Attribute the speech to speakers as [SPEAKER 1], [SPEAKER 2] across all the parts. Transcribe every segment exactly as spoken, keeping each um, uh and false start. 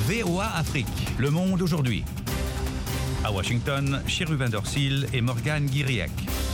[SPEAKER 1] V O A Afrique, Le Monde aujourd'hui. À Washington, Chérubin Dorsil et Morgane Guiriec.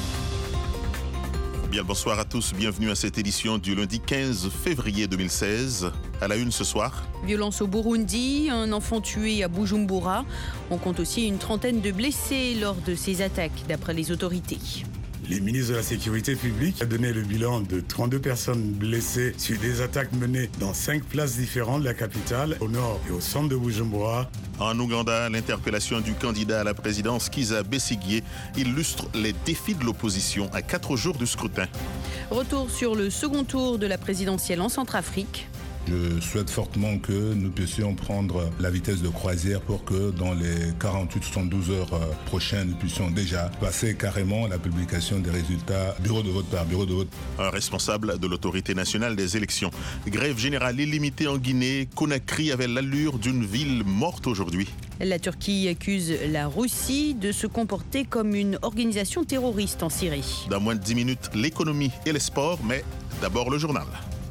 [SPEAKER 2] Bien, bonsoir à tous, bienvenue à cette édition du lundi quinze février deux mille seize. À la une ce soir.
[SPEAKER 3] Violence au Burundi, un enfant tué à Bujumbura. On compte aussi une trentaine de blessés lors de ces attaques, d'après les autorités.
[SPEAKER 4] Les ministres de la Sécurité publique ont donné le bilan de trente-deux personnes blessées sur des attaques menées dans cinq places différentes de la capitale, au nord et au centre de Bujumbura.
[SPEAKER 2] En Ouganda, l'interpellation du candidat à la présidence Kizza Besigye illustre les défis de l'opposition à quatre jours du scrutin.
[SPEAKER 3] Retour sur le second tour de la présidentielle en Centrafrique.
[SPEAKER 5] Je souhaite fortement que nous puissions prendre la vitesse de croisière pour que dans les quarante-huit à soixante-douze heures prochaines, nous puissions déjà passer carrément à la publication des résultats bureau de vote par bureau de vote.
[SPEAKER 2] Un responsable de l'autorité nationale des élections. Grève générale illimitée en Guinée. Conakry avait l'allure d'une ville morte aujourd'hui.
[SPEAKER 3] La Turquie accuse la Russie de se comporter comme une organisation terroriste en Syrie.
[SPEAKER 2] Dans moins de dix minutes, l'économie et les sports, mais d'abord le journal.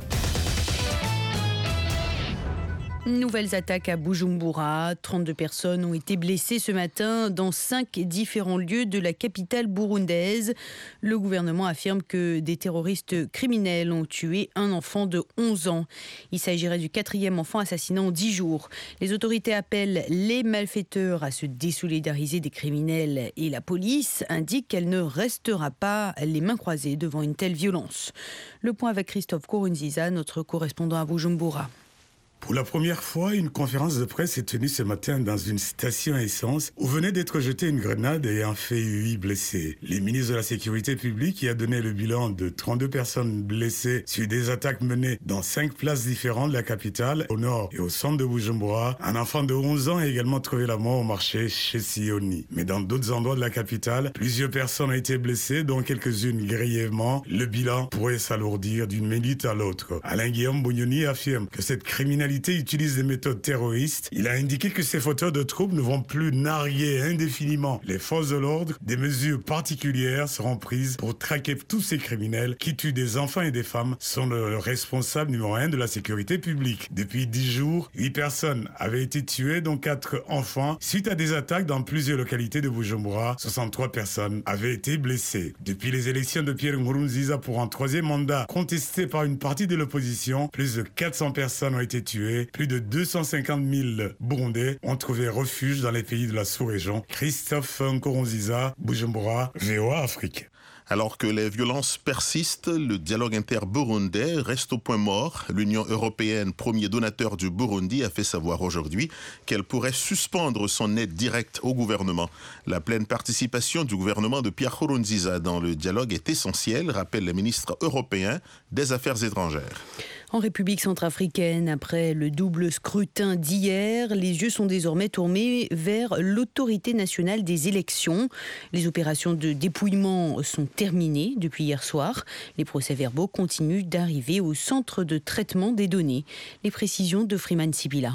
[SPEAKER 3] Nouvelles attaques à Bujumbura. trente-deux personnes ont été blessées ce matin dans cinq différents lieux de la capitale burundaise. Le gouvernement affirme que des terroristes criminels ont tué un enfant de onze ans. Il s'agirait du quatrième enfant assassiné en dix jours. Les autorités appellent les malfaiteurs à se désolidariser des criminels et la police indique qu'elle ne restera pas les mains croisées devant une telle violence. Le point avec Christophe Nkurunziza, notre correspondant à Bujumbura.
[SPEAKER 4] Pour la première fois, une conférence de presse est tenue ce matin dans une station essence où venait d'être jetée une grenade ayant fait huit blessés. Les ministres de la Sécurité publique qui a donné le bilan de trente-deux personnes blessées sur des attaques menées dans cinq places différentes de la capitale, au nord et au centre de Bujumbura. Un enfant de onze ans a également trouvé la mort au marché chez Sioni. Mais dans d'autres endroits de la capitale, plusieurs personnes ont été blessées, dont quelques-unes grièvement. Le bilan pourrait s'alourdir d'une minute à l'autre. Alain Guillaume Bognoni affirme que cette criminalité utilise des méthodes terroristes. Il a indiqué que ces fauteurs de troubles ne vont plus narguer indéfiniment les forces de l'ordre. Des mesures particulières seront prises pour traquer tous ces criminels qui tuent des enfants et des femmes, sont le responsable numéro un de la sécurité publique. Depuis dix jours, huit personnes avaient été tuées, dont quatre enfants, suite à des attaques dans plusieurs localités de Bujumbura. soixante-trois personnes avaient été blessées. Depuis les élections de Pierre Nkurunziza pour un troisième mandat contesté par une partie de l'opposition, plus de quatre cents personnes ont été tuées. Plus de deux cent cinquante mille Burundais ont trouvé refuge dans les pays de la sous-région. Christophe Nkurunziza, Bujumbura, V O A Afrique.
[SPEAKER 2] Alors que les violences persistent, le dialogue inter-burundais reste au point mort. L'Union européenne, premier donateur du Burundi, a fait savoir aujourd'hui qu'elle pourrait suspendre son aide directe au gouvernement. La pleine participation du gouvernement de Pierre Nkurunziza dans le dialogue est essentielle, rappelle le ministre européen des Affaires étrangères.
[SPEAKER 3] En République centrafricaine, après le double scrutin d'hier, les yeux sont désormais tournés vers l'autorité nationale des élections. Les opérations de dépouillement sont terminées depuis hier soir. Les procès-verbaux continuent d'arriver au centre de traitement des données. Les précisions de Freeman Sibila.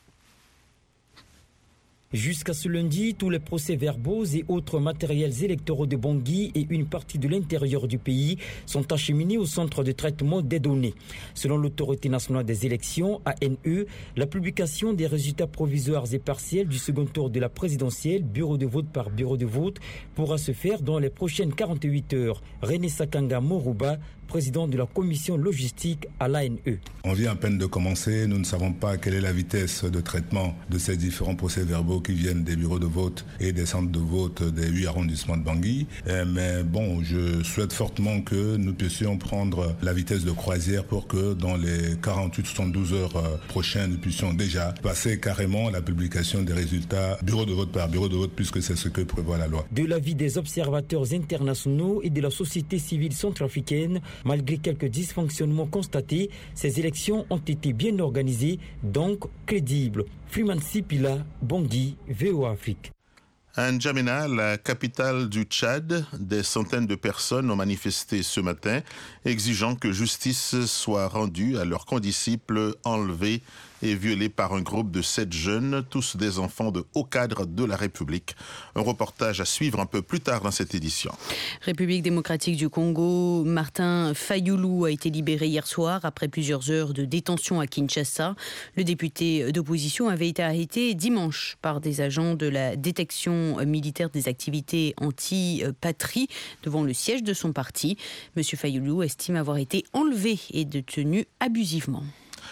[SPEAKER 6] Jusqu'à ce lundi, tous les procès-verbaux et autres matériels électoraux de Bangui et une partie de l'intérieur du pays sont acheminés au centre de traitement des données. Selon l'autorité nationale des élections, A N E, la publication des résultats provisoires et partiels du second tour de la présidentielle, bureau de vote par bureau de vote, pourra se faire dans les prochaines quarante-huit heures. René Sakanga Moruba, président de la commission logistique à l'A N E.
[SPEAKER 5] On vient à peine de commencer, nous ne savons pas quelle est la vitesse de traitement de ces différents procès-verbaux qui viennent des bureaux de vote et des centres de vote des huit arrondissements de Bangui. Mais bon, je souhaite fortement que nous puissions prendre la vitesse de croisière pour que dans les quarante-huit à soixante-douze heures prochaines, nous puissions déjà passer carrément à la publication des résultats bureau de vote par bureau de vote, puisque c'est ce que prévoit la loi.
[SPEAKER 6] De l'avis des observateurs internationaux et de la société civile centrafricaine, malgré quelques dysfonctionnements constatés, ces élections ont été bien organisées, donc crédibles. Freeman Sipila, Bangui, V O A Afrique.
[SPEAKER 2] À N'Djamena, la capitale du Tchad, des centaines de personnes ont manifesté ce matin, exigeant que justice soit rendue à leurs condisciples enlevés et violée par un groupe de sept jeunes, tous des enfants de hauts cadres de la République. Un reportage à suivre un peu plus tard dans cette édition.
[SPEAKER 3] République démocratique du Congo, Martin Fayulu a été libéré hier soir après plusieurs heures de détention à Kinshasa. Le député d'opposition avait été arrêté dimanche par des agents de la détection militaire des activités anti-patrie devant le siège de son parti. Monsieur Fayulu estime avoir été enlevé et détenu abusivement.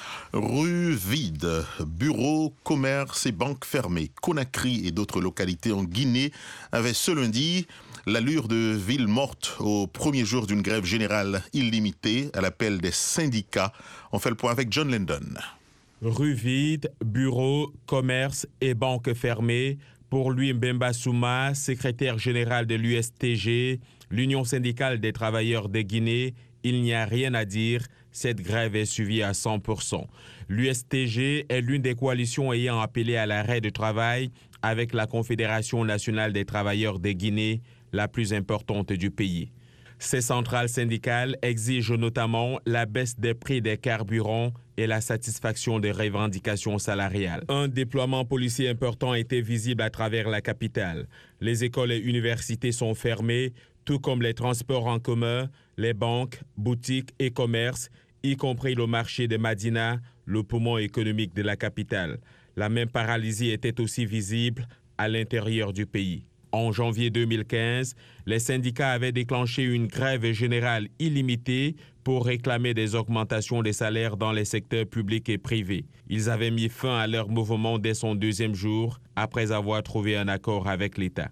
[SPEAKER 2] Rues vides, bureaux, commerces et banques fermées. Conakry et d'autres localités en Guinée avaient ce lundi l'allure de ville morte au premier jour d'une grève générale illimitée à l'appel des syndicats. On fait le point avec John Lendon.
[SPEAKER 7] Rues vides, bureaux, commerces et banques fermées. Pour lui, Mbemba Souma, secrétaire général de l'U S T G, l'Union syndicale des travailleurs de Guinée, il n'y a rien à dire. Cette grève est suivie à cent pour cent. L'U S T G est l'une des coalitions ayant appelé à l'arrêt de travail avec la Confédération nationale des travailleurs de Guinée, la plus importante du pays. Ces centrales syndicales exigent notamment la baisse des prix des carburants et la satisfaction des revendications salariales. Un déploiement policier important était visible à travers la capitale. Les écoles et universités sont fermées, tout comme les transports en commun, les banques, boutiques et commerces, y compris le marché de Madina, le poumon économique de la capitale. La même paralysie était aussi visible à l'intérieur du pays. En janvier deux mille quinze, les syndicats avaient déclenché une grève générale illimitée pour réclamer des augmentations des salaires dans les secteurs publics et privés. Ils avaient mis fin à leur mouvement dès son deuxième jour, après avoir trouvé un accord avec l'État.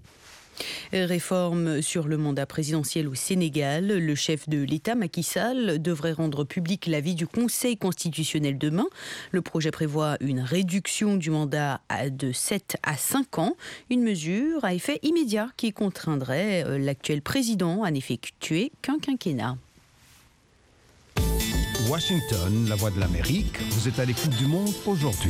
[SPEAKER 3] Réforme sur le mandat présidentiel au Sénégal. Le chef de l'État, Macky Sall, devrait rendre public l'avis du Conseil constitutionnel demain. Le projet prévoit une réduction du mandat de sept à cinq ans. Une mesure à effet immédiat qui contraindrait l'actuel président à n'effectuer qu'un quinquennat.
[SPEAKER 1] Washington, la voix de l'Amérique, vous êtes à l'écoute du monde aujourd'hui.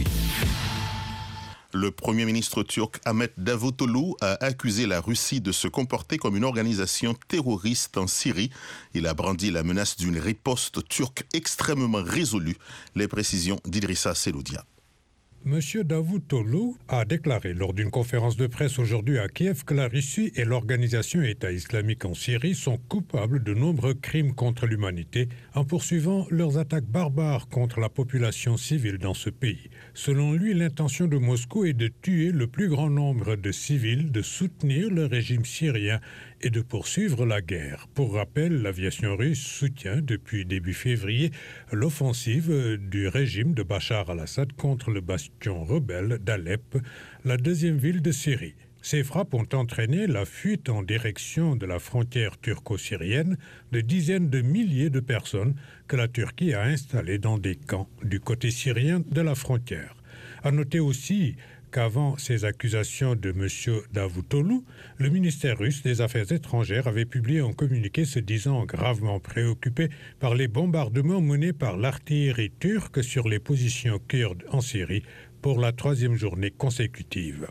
[SPEAKER 2] Le Premier ministre turc Ahmet Davutoglu a accusé la Russie de se comporter comme une organisation terroriste en Syrie. Il a brandi la menace d'une riposte turque extrêmement résolue. Les précisions d'Idrissa Seloudia.
[SPEAKER 8] Monsieur Davutoglu a déclaré lors d'une conférence de presse aujourd'hui à Kiev que la Russie et l'organisation État islamique en Syrie sont coupables de nombreux crimes contre l'humanité en poursuivant leurs attaques barbares contre la population civile dans ce pays. Selon lui, l'intention de Moscou est de tuer le plus grand nombre de civils, de soutenir le régime syrien et de poursuivre la guerre. Pour rappel, l'aviation russe soutient depuis début février l'offensive du régime de Bachar al-Assad contre le bastion rebelle d'Alep, la deuxième ville de Syrie. Ces frappes ont entraîné la fuite en direction de la frontière turco-syrienne de dizaines de milliers de personnes que la Turquie a installées dans des camps du côté syrien de la frontière. À noter aussi qu'avant ces accusations de M. Davutoglu, le ministère russe des Affaires étrangères avait publié un communiqué se disant gravement préoccupé par les bombardements menés par l'artillerie turque sur les positions kurdes en Syrie pour la troisième journée consécutive.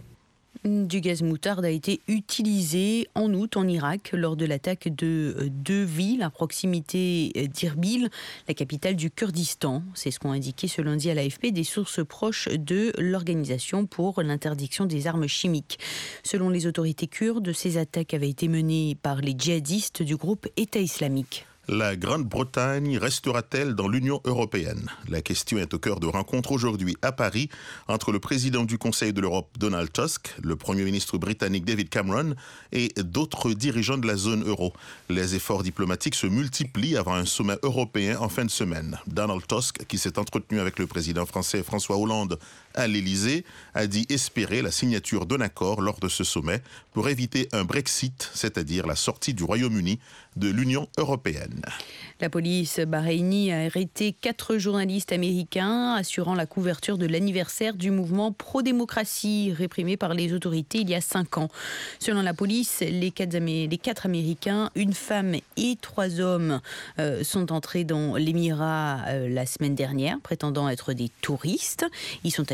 [SPEAKER 3] Du gaz moutarde a été utilisé en août en Irak lors de l'attaque de deux villes à proximité d'Irbil, la capitale du Kurdistan. C'est ce qu'ont indiqué ce lundi à l'A F P des sources proches de l'Organisation pour l'interdiction des armes chimiques. Selon les autorités kurdes, ces attaques avaient été menées par les djihadistes du groupe État islamique.
[SPEAKER 2] La Grande-Bretagne restera-t-elle dans l'Union européenne? La question est au cœur de rencontres aujourd'hui à Paris entre le président du Conseil de l'Europe, Donald Tusk, le Premier ministre britannique David Cameron et d'autres dirigeants de la zone euro. Les efforts diplomatiques se multiplient avant un sommet européen en fin de semaine. Donald Tusk, qui s'est entretenu avec le président français François Hollande à l'Élysée, a dit espérer la signature d'un accord lors de ce sommet pour éviter un Brexit, c'est-à-dire la sortie du Royaume-Uni de l'Union européenne.
[SPEAKER 3] La police bahreïnie a arrêté quatre journalistes américains assurant la couverture de l'anniversaire du mouvement pro-démocratie réprimé par les autorités il y a cinq ans. Selon la police, les quatre, Amé- les quatre Américains, une femme et trois hommes euh, sont entrés dans l'Émirat euh, la semaine dernière, prétendant être des touristes. Ils sont accusés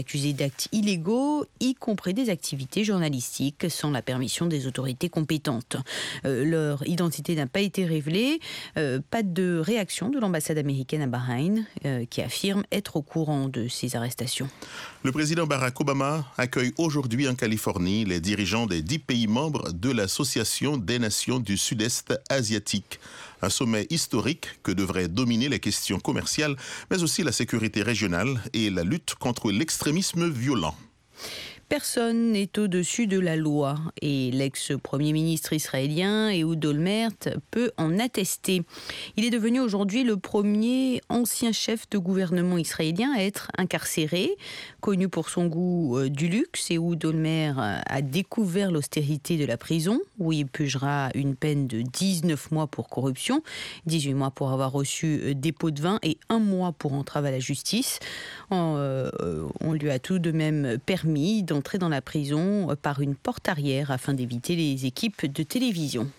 [SPEAKER 3] accusés d'actes illégaux, y compris des activités journalistiques, sans la permission des autorités compétentes. Euh, leur identité n'a pas été révélée. Euh, pas de réaction de l'ambassade américaine à Bahreïn, euh, qui affirme être au courant de ces arrestations.
[SPEAKER 2] Le président Barack Obama accueille aujourd'hui en Californie les dirigeants des dix pays membres de l'Association des Nations du Sud-Est asiatique. Un sommet historique que devrait dominer les questions commerciales, mais aussi la sécurité régionale et la lutte contre l'extrémisme violent.
[SPEAKER 3] Personne n'est au-dessus de la loi et l'ex-premier ministre israélien Ehud Olmert peut en attester. Il est devenu aujourd'hui le premier ancien chef de gouvernement israélien à être incarcéré. Connu pour son goût du luxe, Ehud Olmert a découvert l'austérité de la prison où il purgera une peine de dix-neuf mois pour corruption, dix-huit mois pour avoir reçu des pots de vin et un mois pour entrave à la justice. On, euh, on lui a tout de même permis d'entrer dans la prison par une porte arrière afin d'éviter les équipes de télévision.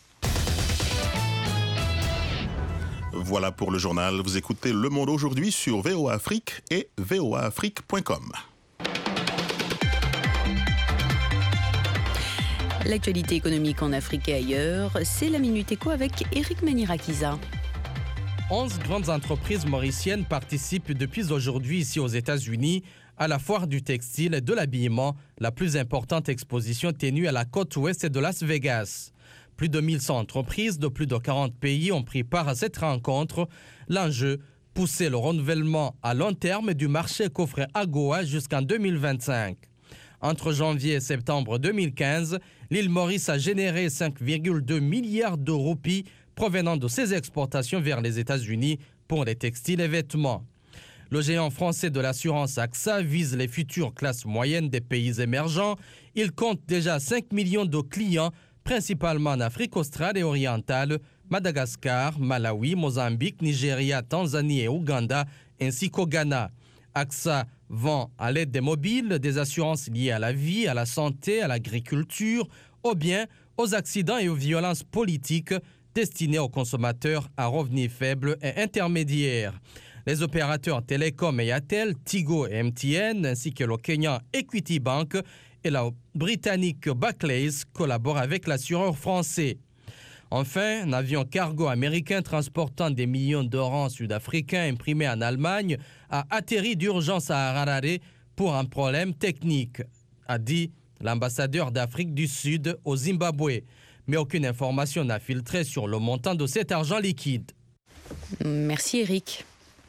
[SPEAKER 2] Voilà pour le journal. Vous écoutez Le Monde aujourd'hui sur V O A Afrique et V O A Afrique point com.
[SPEAKER 3] L'actualité économique en Afrique et ailleurs, c'est la Minute Éco avec Eric Manirakiza.
[SPEAKER 9] onze grandes entreprises mauriciennes participent depuis aujourd'hui ici aux États-Unis à la foire du textile et de l'habillement, la plus importante exposition tenue à la côte ouest de Las Vegas. Plus de mille cent entreprises de plus de quarante pays ont pris part à cette rencontre. L'enjeu, pousser le renouvellement à long terme du marché qu'offrait AGOA jusqu'en deux mille vingt-cinq. Entre janvier et septembre deux mille quinze, l'île Maurice a généré cinq virgule deux milliards de roupies provenant de ses exportations vers les États-Unis pour les textiles et vêtements. Le géant français de l'assurance A X A vise les futures classes moyennes des pays émergents. Il compte déjà cinq millions de clients, principalement en Afrique australe et orientale, Madagascar, Malawi, Mozambique, Nigeria, Tanzanie et Ouganda, ainsi qu'au Ghana. A X A vend à l'aide des mobiles des assurances liées à la vie, à la santé, à l'agriculture, aux biens, aux accidents et aux violences politiques, destinés aux consommateurs à revenus faibles et intermédiaires. Les opérateurs Télécom et Airtel, Tigo et M T N, ainsi que le Kenyan Equity Bank et la britannique Barclays collaborent avec l'assureur français. Enfin, un avion cargo américain transportant des millions d'orangs sud-africains imprimés en Allemagne a atterri d'urgence à Harare pour un problème technique, a dit l'ambassadeur d'Afrique du Sud au Zimbabwe. Mais aucune information n'a filtré sur le montant de cet argent liquide.
[SPEAKER 3] Merci Eric.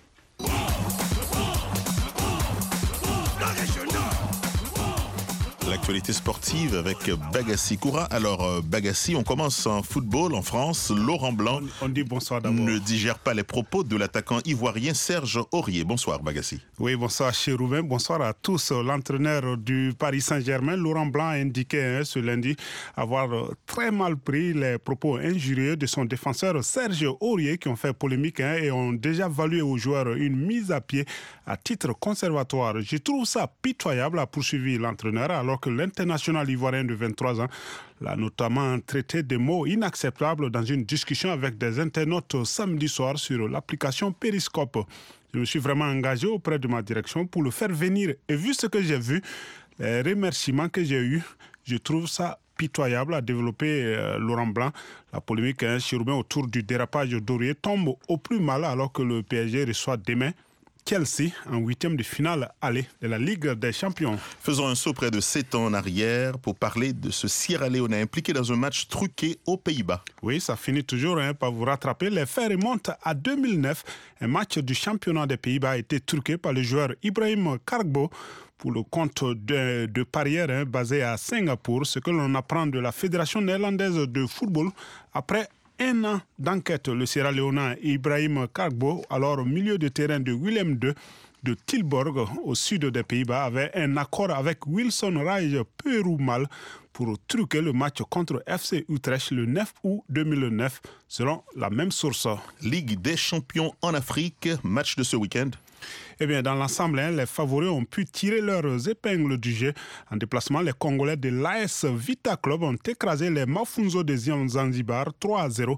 [SPEAKER 2] L'actualité sportive avec Bagassi Koura. Alors Bagassi, on commence en football en France. Laurent Blanc
[SPEAKER 10] on, on dit bonsoir d'abord.
[SPEAKER 2] Ne digère pas les propos de l'attaquant ivoirien Serge Aurier. Bonsoir Bagassi.
[SPEAKER 10] Oui, bonsoir Chérouven, bonsoir à tous. L'entraîneur du Paris Saint-Germain, Laurent Blanc, a indiqué hein, ce lundi avoir très mal pris les propos injurieux de son défenseur Serge Aurier qui ont fait polémique hein, et ont déjà valu aux joueurs une mise à pied à titre conservatoire. Je trouve ça pitoyable, a poursuivi l'entraîneur, alors que l'international ivoirien de vingt-trois ans l'a notamment traité de mots inacceptables dans une discussion avec des internautes samedi soir sur l'application Periscope. Je me suis vraiment engagé auprès de ma direction pour le faire venir. Et vu ce que j'ai vu, les remerciements que j'ai eus, je trouve ça pitoyable, a développé euh, Laurent Blanc. La polémique hein, autour du dérapage d'Aurier tombe au plus mal alors que le P S G reçoit demain Chelsea en huitième de finale aller de la Ligue des Champions.
[SPEAKER 2] Faisons un saut près de sept ans en arrière pour parler de ce Sierra Leone impliqué dans un match truqué aux Pays-Bas.
[SPEAKER 10] Oui, ça finit toujours hein, par vous rattraper. Les faits remontent à deux mille neuf. Un match du championnat des Pays-Bas a été truqué par le joueur Ibrahim Kargbo pour le compte de, de parieurs hein, basé à Singapour. Ce que l'on apprend de la Fédération néerlandaise de football après un an d'enquête. Le Sierra Leone Ibrahim Kargbo, alors au milieu de terrain de Willem deux de Tilburg, au sud des Pays-Bas, avait un accord avec Wilson Reij Perumal pour truquer le match contre F C Utrecht le neuf août deux mille neuf, selon la même source.
[SPEAKER 2] Ligue des champions en Afrique, match de ce week-end.
[SPEAKER 10] Eh bien, dans l'ensemble, hein, les favoris ont pu tirer leurs épingles du jeu. En déplacement, les Congolais de l'A S Vita Club ont écrasé les Mafunzo de Zanzibar trois à zéro.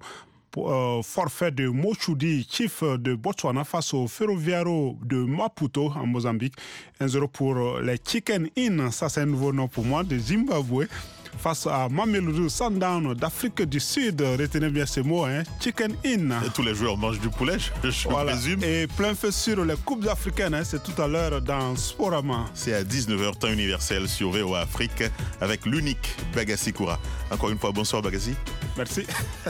[SPEAKER 10] euh, forfait de Mochoudi, chief de Botswana face au Ferroviario de Maputo en Mozambique. un zéro pour les Chicken Inn, ça c'est un nouveau nom pour moi, de Zimbabwe. Face à Mamelodi Sundowns d'Afrique du Sud, retenez bien ces mots, hein, Chicken Inn.
[SPEAKER 2] Et tous les joueurs mangent du poulet, je, je
[SPEAKER 10] voilà.
[SPEAKER 2] présume.
[SPEAKER 10] Et plein feu sur les coupes africaines, hein, c'est tout à l'heure dans Sporama.
[SPEAKER 2] C'est à dix-neuf heures, temps universel sur V O A Afrique, avec l'unique Bagassi Koura. Encore une fois, bonsoir Bagassi.
[SPEAKER 10] Merci.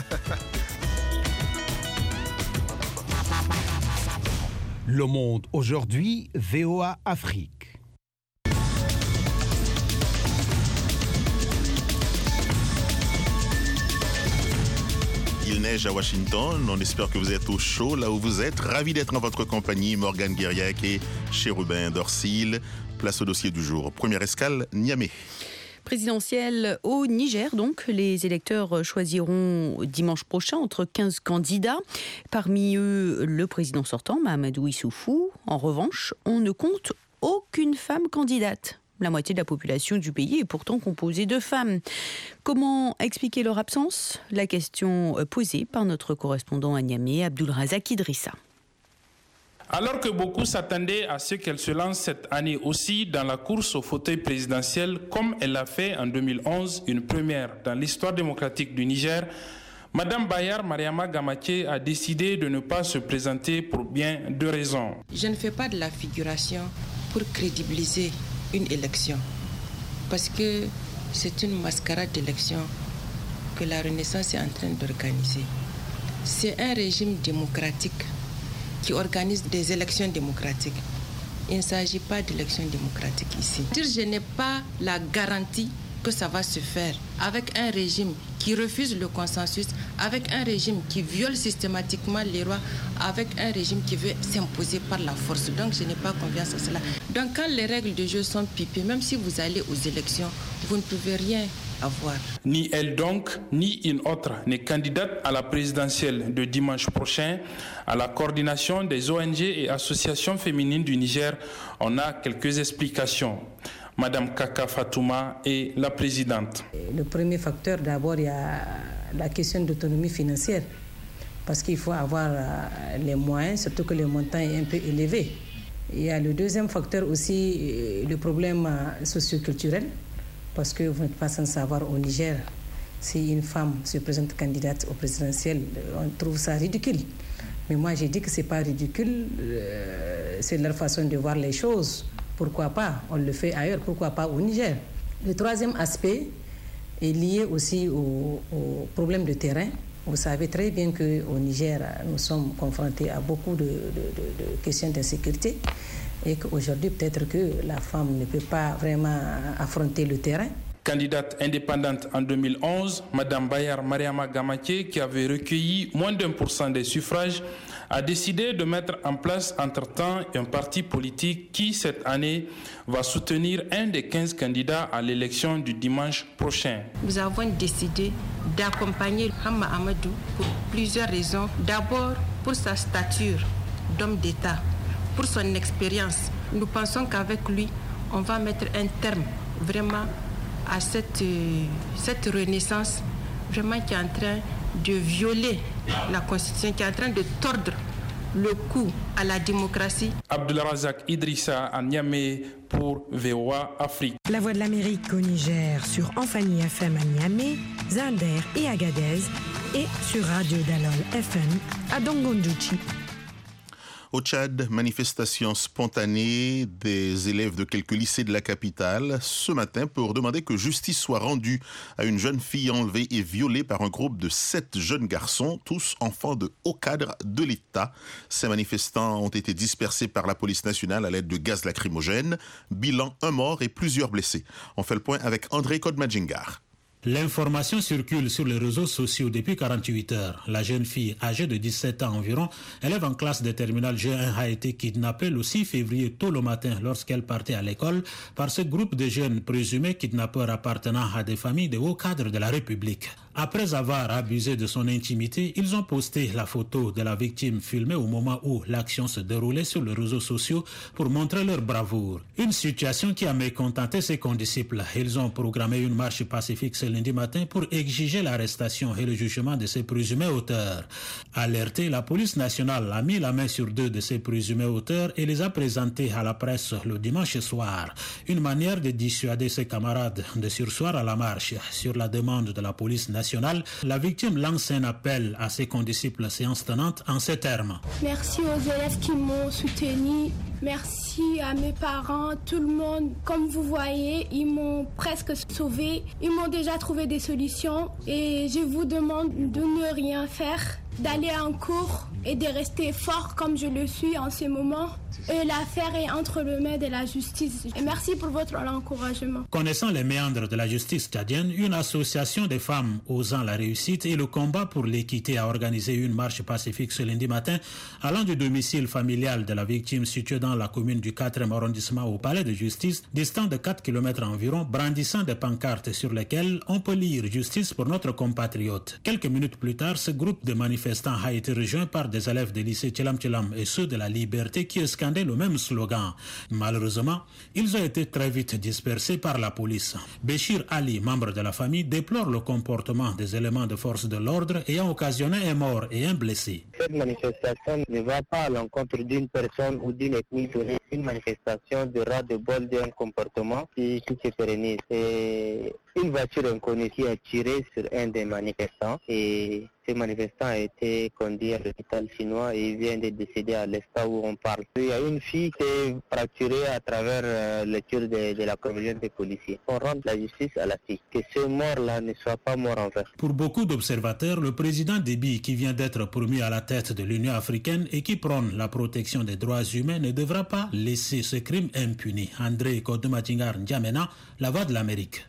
[SPEAKER 11] Le Monde aujourd'hui, V O A Afrique.
[SPEAKER 2] Il neige à Washington, on espère que vous êtes au chaud là où vous êtes. Ravi d'être en votre compagnie, Morgane Guiriac et Chérubin Dorsil. Place au dossier du jour. Première escale, Niamey.
[SPEAKER 3] Présidentielle au Niger, donc. Les électeurs choisiront dimanche prochain entre quinze candidats. Parmi eux, le président sortant, Mahamadou Issoufou. En revanche, on ne compte aucune femme candidate. La moitié de la population du pays est pourtant composée de femmes. Comment expliquer leur absence ? La question posée par notre correspondant à Niamey, Abdulrazak Idrissa.
[SPEAKER 12] Alors que beaucoup s'attendaient à ce qu'elle se lance cette année aussi dans la course au fauteuil présidentiel, comme elle l'a fait en deux mille onze, une première dans l'histoire démocratique du Niger, Madame Bayar Mariama Gamache a décidé de ne pas se présenter pour bien deux raisons.
[SPEAKER 13] Je ne fais pas de la figuration pour crédibiliser une élection, parce que c'est une mascarade d'élection que la Renaissance est en train d'organiser. C'est un régime démocratique qui organise des élections démocratiques. Il ne s'agit pas d'élections démocratiques ici. Je n'ai pas la garantie que ça va se faire avec un régime qui refuse le consensus, avec un régime qui viole systématiquement les lois, avec un régime qui veut s'imposer par la force. Donc je n'ai pas confiance à cela. Donc quand les règles de jeu sont pipées, même si vous allez aux élections, vous ne pouvez rien avoir.
[SPEAKER 12] Ni elle donc, ni une autre n'est candidate à la présidentielle de dimanche prochain. À la coordination des O N G et associations féminines du Niger, on a quelques explications. Madame Kaka Fatouma est la présidente.
[SPEAKER 14] Le premier facteur, d'abord, il y a la question d'autonomie financière. Parce qu'il faut avoir les moyens, surtout que le montant est un peu élevé. Il y a le deuxième facteur aussi, le problème socioculturel. Parce que vous n'êtes pas sans savoir, au Niger, si une femme se présente candidate au présidentiel, on trouve ça ridicule. Mais moi, j'ai dit que ce n'est pas ridicule, c'est leur façon de voir les choses. Pourquoi pas? On le fait ailleurs, pourquoi pas au Niger? Le troisième aspect est lié aussi au, au problème de terrain. Vous savez très bien qu'au Niger, nous sommes confrontés à beaucoup de, de, de, de questions d'insécurité et qu'aujourd'hui, peut-être que la femme ne peut pas vraiment affronter le terrain.
[SPEAKER 12] Candidate indépendante en deux mille onze, Madame Bayar Mariama Gamache, qui avait recueilli moins d'un pour cent des suffrages, a décidé de mettre en place entre-temps un parti politique qui, cette année, va soutenir un des quinze candidats à l'élection du dimanche prochain.
[SPEAKER 13] Nous avons décidé d'accompagner Hamma Amadou pour plusieurs raisons. D'abord, pour sa stature d'homme d'État, pour son expérience. Nous pensons qu'avec lui, on va mettre un terme vraiment à cette, euh, cette renaissance vraiment qui est en train de violer la Constitution, qui est en train de tordre le cou à la démocratie.
[SPEAKER 12] Abdulrazak Idrissa à Niamey pour V O A Afrique.
[SPEAKER 15] La Voix de l'Amérique au Niger sur Amphani F M à Niamey, Zinder et Agadez et sur Radio Dalol F M à Dongondouchi.
[SPEAKER 2] Au Tchad, manifestation spontanée des élèves de quelques lycées de la capitale ce matin pour demander que justice soit rendue à une jeune fille enlevée et violée par un groupe de sept jeunes garçons, tous enfants de haut cadre de l'État. Ces manifestants ont été dispersés par la police nationale à l'aide de gaz lacrymogène. Bilan, un mort et plusieurs blessés. On fait le point avec André Kodmadjingar.
[SPEAKER 16] L'information circule sur les réseaux sociaux depuis quarante-huit heures. La jeune fille, âgée de dix-sept ans environ, élève en classe de terminale G un, a été kidnappée le six février tôt le matin lorsqu'elle partait à l'école par ce groupe de jeunes présumés kidnappeurs appartenant à des familles de hauts cadres de la République. Après avoir abusé de son intimité, ils ont posté la photo de la victime filmée au moment où l'action se déroulait sur les réseaux sociaux pour montrer leur bravoure. Une situation qui a mécontenté ses condisciples. Ils ont programmé une marche pacifique ce lundi matin pour exiger l'arrestation et le jugement de ces présumés auteurs. Alertée, la police nationale a mis la main sur deux de ces présumés auteurs et les a présentés à la presse le dimanche soir. Une manière de dissuader ses camarades de sursoir à la marche. Sur la demande de la police nationale, la victime lance un appel à ses condisciples séance tenante en ces termes.
[SPEAKER 17] Merci aux élèves qui m'ont soutenu. Merci à mes parents, tout le monde. Comme vous voyez, ils m'ont presque sauvé. Ils m'ont déjà trouvé des solutions et je vous demande de ne rien faire, d'aller en cours et de rester fort comme je le suis en ce moment. Et l'affaire est entre les mains de la justice. Et merci pour votre encouragement.
[SPEAKER 16] Connaissant les méandres de la justice tchadienne, une association de femmes osant la réussite et le combat pour l'équité a organisé une marche pacifique ce lundi matin allant du domicile familial de la victime situé dans la commune du quatrième arrondissement au palais de justice, distant de quatre kilomètres environ, brandissant des pancartes sur lesquelles on peut lire « Justice pour notre compatriote ». Quelques minutes plus tard, ce groupe de manifestants a été rejoint par des élèves des lycées Tchelam Tchelam et ceux de la Liberté qui scandaient le même slogan. Malheureusement, ils ont été très vite dispersés par la police. Béchir Ali, membre de la famille, déplore le comportement des éléments de force de l'ordre ayant occasionné un mort et un blessé.
[SPEAKER 18] Cette manifestation ne va pas à l'encontre d'une personne ou d'une ethnie donnée. Une manifestation de ras-de-bol d'un comportement qui, qui se pérennise. C'est une voiture inconnue qui a tiré sur un des manifestants et ce manifestant a été conduit à l'hôpital chinois et il vient de décéder à l'instant où on parle. Il y a une fille qui est fracturée à travers euh, le tir de, de la convergence des policiers. On rend la justice à la fille. Que ce mort-là ne soit pas mort en vain.
[SPEAKER 16] Pour beaucoup d'observateurs, le président Déby, qui vient d'être promu à la tête de l'Union africaine et qui prône la protection des droits humains, ne devra pas laisser ce crime impuni. André Kodomatingar N'Djamena, La Voix de l'Amérique.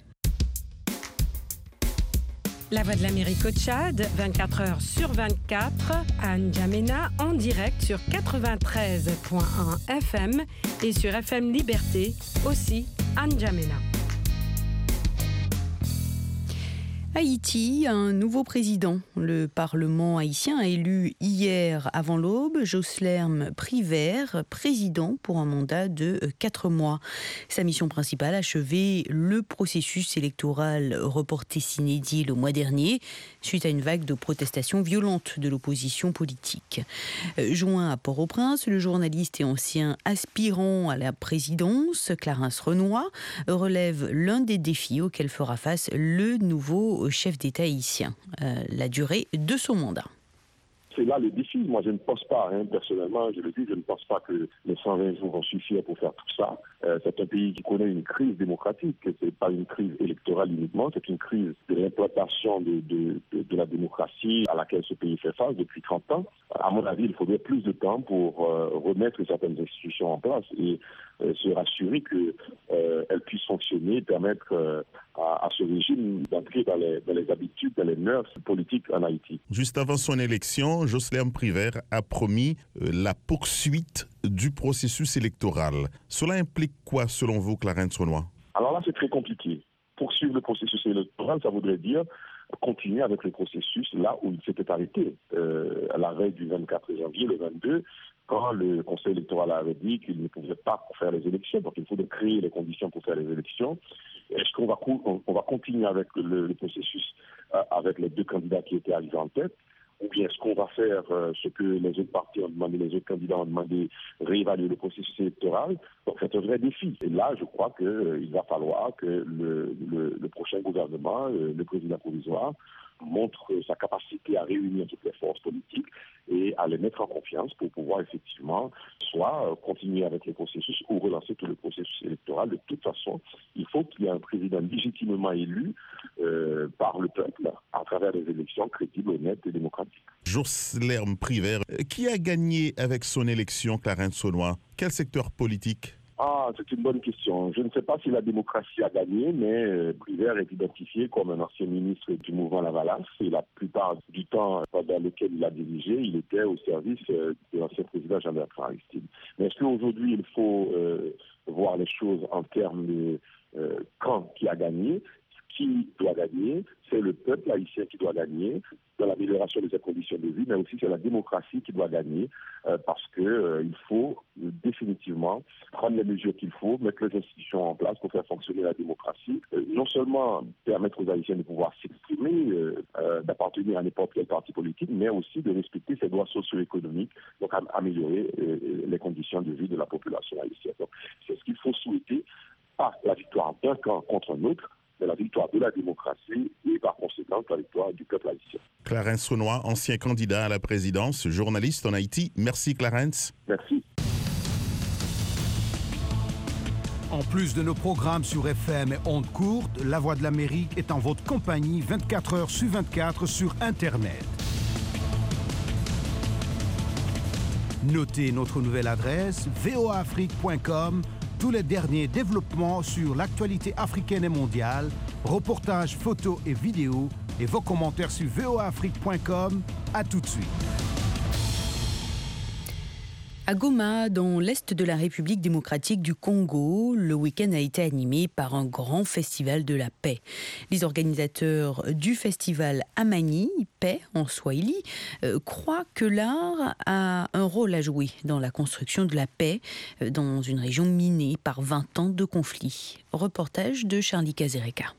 [SPEAKER 15] La Voix de l'Amérique au Tchad, vingt-quatre heures sur vingt-quatre, à N'Djamena, en direct sur quatre-vingt-treize virgule un F M et sur F M Liberté, aussi à N'Djamena.
[SPEAKER 3] Haïti, un nouveau président. Le Parlement haïtien a élu hier avant l'aube Joslerm Privert, président pour un mandat de quatre mois. Sa mission principale, achever le processus électoral reporté sine die le mois dernier, suite à une vague de protestations violentes de l'opposition politique. Joint à Port-au-Prince, le journaliste et ancien aspirant à la présidence, Clarence Renoir, relève l'un des défis auxquels fera face le nouveau chef d'État haïtien, euh, la durée de son mandat.
[SPEAKER 19] C'est là le défi. Moi, je ne pense pas, hein, personnellement, je le dis, je ne pense pas que les cent vingt jours vont suffire pour faire tout ça. Euh, c'est un pays qui connaît une crise démocratique. Ce n'est pas une crise électorale uniquement, c'est une crise de l'implantation de, de, de, de la démocratie à laquelle ce pays fait face depuis trente ans. À mon avis, il faudrait plus de temps pour euh, remettre certaines institutions en place et euh, se rassurer qu'elles euh, puissent fonctionner et permettre euh, à, à ce régime d'entrer dans les, dans les habitudes, dans les mœurs politiques en Haïti.
[SPEAKER 2] Juste avant son élection, Joslerm Privert a promis euh, la poursuite du processus électoral. Cela implique quoi, selon vous, Clarence Renoir?
[SPEAKER 19] Alors là, c'est très compliqué. Poursuivre le processus électoral, ça voudrait dire continuer avec le processus là où il s'était arrêté, euh, à la veille du vingt-quatre janvier, le vingt-deux, quand le Conseil électoral avait dit qu'il ne pouvait pas faire les élections, donc il faut créer les conditions pour faire les élections. Est-ce qu'on va, on, on va continuer avec le, le processus euh, avec les deux candidats qui étaient arrivés en tête? Ou bien est-ce qu'on va faire euh, ce que les autres partis ont demandé, les autres candidats ont demandé, réévaluer le processus électoral? Donc c'est un vrai défi. Et là, je crois qu'il euh, va falloir que le, le, le prochain gouvernement, euh, le président provisoire, montre sa capacité à réunir toutes les forces politiques et à les mettre en confiance pour pouvoir effectivement soit continuer avec le processus ou relancer tout le processus électoral. De toute façon, il faut qu'il y ait un président légitimement élu euh, par le peuple à travers des élections crédibles, honnêtes et démocratiques.
[SPEAKER 2] Joslerm Privert, qui a gagné avec son élection, Clarence Renoir? Quel secteur politique?
[SPEAKER 19] Ah, c'est une bonne question. Je ne sais pas si la démocratie a gagné, mais euh, Privert est identifié comme un ancien ministre du mouvement Lavalas. Et la plupart du temps pendant lequel il a dirigé, il était au service euh, de l'ancien président Jean-Bertrand Aristide. Mais est-ce qu'aujourd'hui, il faut euh, voir les choses en termes de euh, camp qui a gagné? Ce qui doit gagner, c'est le peuple haïtien qui doit gagner dans l'amélioration de ses conditions de vie, mais aussi c'est la démocratie qui doit gagner euh, parce qu'il euh, faut euh, définitivement prendre les mesures qu'il faut, mettre les institutions en place pour faire fonctionner la démocratie, euh, non seulement permettre aux Haïtiens de pouvoir s'exprimer, euh, euh, d'appartenir à n'importe quel parti politique, mais aussi de respecter ses droits socio-économiques, donc à, améliorer euh, les conditions de vie de la population haïtienne. Donc, c'est ce qu'il faut souhaiter, pas la victoire d'un camp contre un autre, mais la victoire de la démocratie et par conséquent la victoire du peuple haïtien.
[SPEAKER 2] Clarence Saunois, ancien candidat à la présidence, journaliste en Haïti. Merci Clarence.
[SPEAKER 19] Merci.
[SPEAKER 11] En plus de nos programmes sur F M et ondes courtes, La Voix de l'Amérique est en votre compagnie vingt-quatre heures sur vingt-quatre sur Internet. Notez notre nouvelle adresse v o a afrique point com. Tous les derniers développements sur l'actualité africaine et mondiale, reportages, photos et vidéos, et vos commentaires sur v o a afrique point com. À tout de suite.
[SPEAKER 3] À Goma, dans l'est de la République démocratique du Congo, le week-end a été animé par un grand festival de la paix. Les organisateurs du festival Amani, paix en Swahili, euh, croient que l'art a un rôle à jouer dans la construction de la paix euh, dans une région minée par vingt ans de conflits. Reportage de Charlie Kazereka.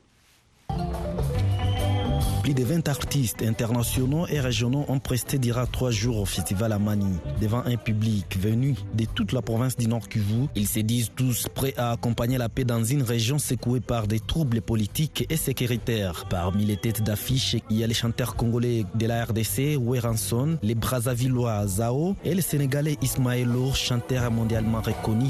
[SPEAKER 20] Plus de vingt artistes internationaux et régionaux ont presté durant trois jours au festival Amani. Devant un public venu de toute la province du Nord Kivu, ils se disent tous prêts à accompagner la paix dans une région secouée par des troubles politiques et sécuritaires. Parmi les têtes d'affiche, il y a les chanteurs congolais de la R D C, Weranson, les Brazzavillois Zao et le Sénégalais Ismaëlo, chanteur mondialement reconnu.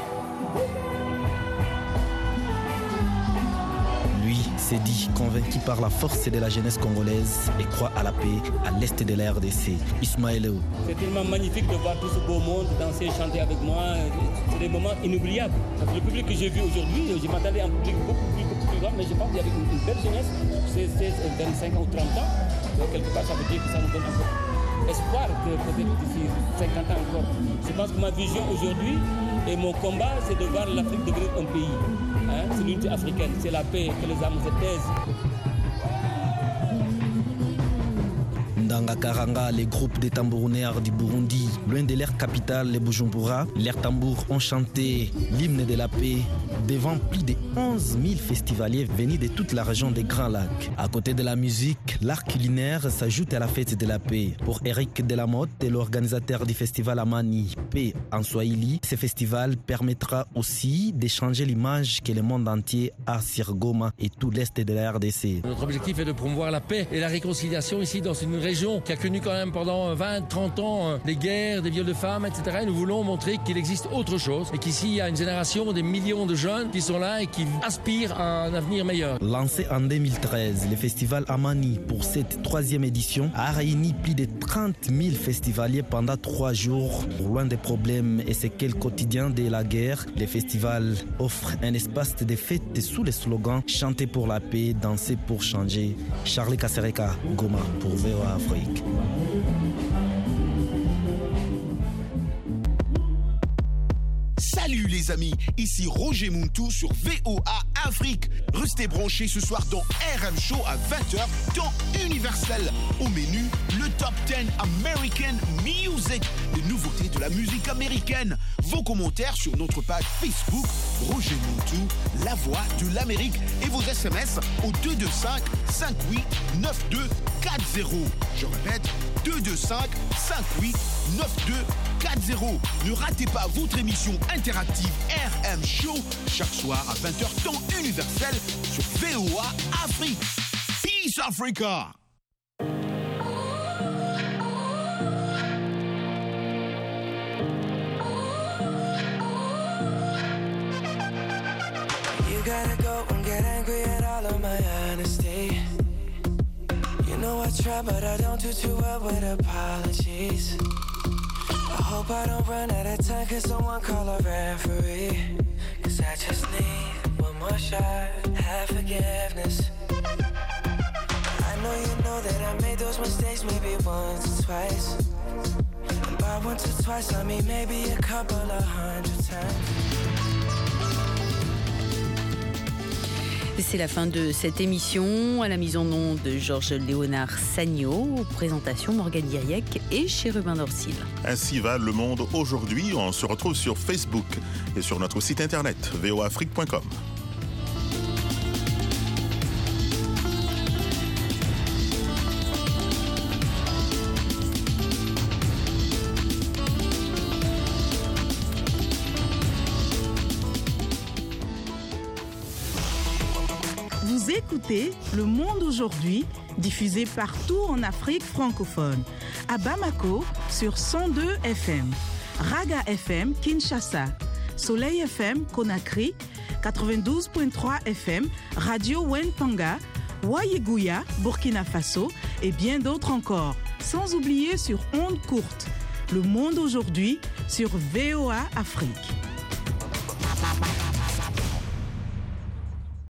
[SPEAKER 20] S'est dit convaincu par la force de la jeunesse congolaise et croit à la paix à l'est de la R D C. Ismaël.
[SPEAKER 21] C'est tellement magnifique de voir tout ce beau monde danser, chanter avec moi. C'est des moments inoubliables. Parce que le public que j'ai vu aujourd'hui, je m'attendais à un public beaucoup plus, beaucoup plus grand, mais je pense qu'il y avait une, une belle jeunesse, c'est vingt-cinq ans ou trente ans. Donc quelque part, ça veut dire que ça nous donne encore espoir que peut-être d'ici cinquante ans encore. Je pense que ma vision aujourd'hui et mon combat, c'est de voir l'Afrique devenir un pays. Hein? C'est l'unité africaine, c'est la paix, que les âmes se taisent.
[SPEAKER 20] Dans Karanga, les groupes des tambourouneurs du Burundi, loin de leur capitale, le Bujumbura, leurs tambours ont chanté l'hymne de la paix devant plus de onze mille festivaliers venus de toute la région des Grands Lacs. À côté de la musique, l'art culinaire s'ajoute à la fête de la paix. Pour Eric Delamotte, l'organisateur du festival Amani, paix en Swahili, ce festival permettra aussi d'échanger l'image que le monde entier a sur Goma et tout l'est de la R D C.
[SPEAKER 22] Notre objectif est de promouvoir la paix et la réconciliation ici dans une région qui a connu quand même pendant vingt trente ans des guerres, des viols de femmes, et cetera. Et nous voulons montrer qu'il existe autre chose et qu'ici il y a une génération, des millions de jeunes qui sont là et qui aspirent à un avenir meilleur.
[SPEAKER 20] Lancé en deux mille treize, le festival Amani pour cette troisième édition a réuni plus de trente mille festivaliers pendant trois jours. Loin des problèmes et séquelles quotidiens de la guerre, le festival offre un espace de fête sous le slogan « Chanter pour la paix, danser pour changer ». Charlie Kasereka, Goma pour V O A Afrique.
[SPEAKER 23] Salut les amis, ici Roger Muntu sur V O A Afrique. Restez branchés ce soir dans R M Show à vingt heures, temps universel. Au menu, le Top dix American Music, les nouveautés de la musique américaine. Vos commentaires sur notre page Facebook, Roger Muntu, la voix de l'Amérique. Et vos S M S au deux deux cinq, cinq huit neuf deux quatre zéro. Je répète, deux deux cinq, cinq huit neuf deux quatre zéro. Ne ratez pas votre émission interactive R M Show chaque soir à vingt heures temps universel sur V O A Afrique. Peace Africa.
[SPEAKER 24] You gotta go and get angry at all of my honesty. You know I try, but I don't do too well with apologies. I hope I don't run out of time, cause someone call a referee. Cause I just need one more shot, have forgiveness. I know you know that I made those mistakes maybe once or twice. And by once or twice I mean maybe a couple of hundred times.
[SPEAKER 3] C'est la fin de cette émission. À la mise en onde de Georges Léonard Sagno, présentation Morgane Guiriec et Chérubin Dorsil.
[SPEAKER 2] Ainsi va le monde aujourd'hui. On se retrouve sur Facebook et sur notre site internet v o a afrique point com.
[SPEAKER 4] Vous écoutez Le Monde aujourd'hui, diffusé partout en Afrique francophone. À Bamako, sur cent deux F M. Raga F M, Kinshasa. Soleil F M, Conakry. quatre-vingt-douze virgule trois F M, Radio Wenpanga. Wayeguya, Burkina Faso. Et bien d'autres encore. Sans oublier sur ondes courtes. Le Monde aujourd'hui, sur V O A Afrique.